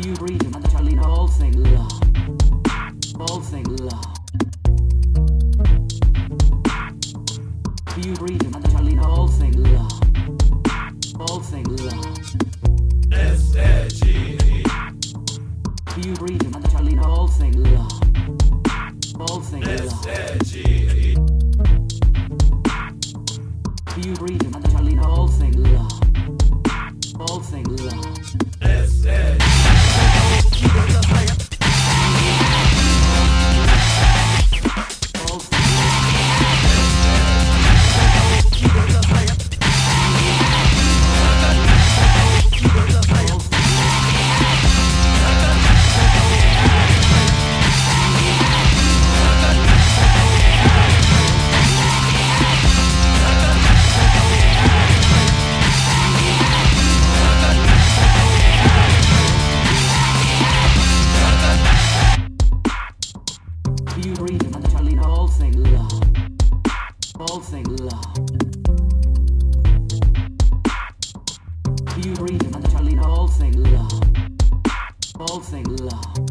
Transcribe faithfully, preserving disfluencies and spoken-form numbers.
You read him and Charlie all thing love. All thing love. You read him and Charlie all thing love. All thing love. S A G E. You read him and Charlie all thing love. All thing S love. A G E. You read him and Charlie all thing love. All thing love. S A G E. You read him and Charlie all thing love. All thing love. You read him and Charlie all thing love. All thing love.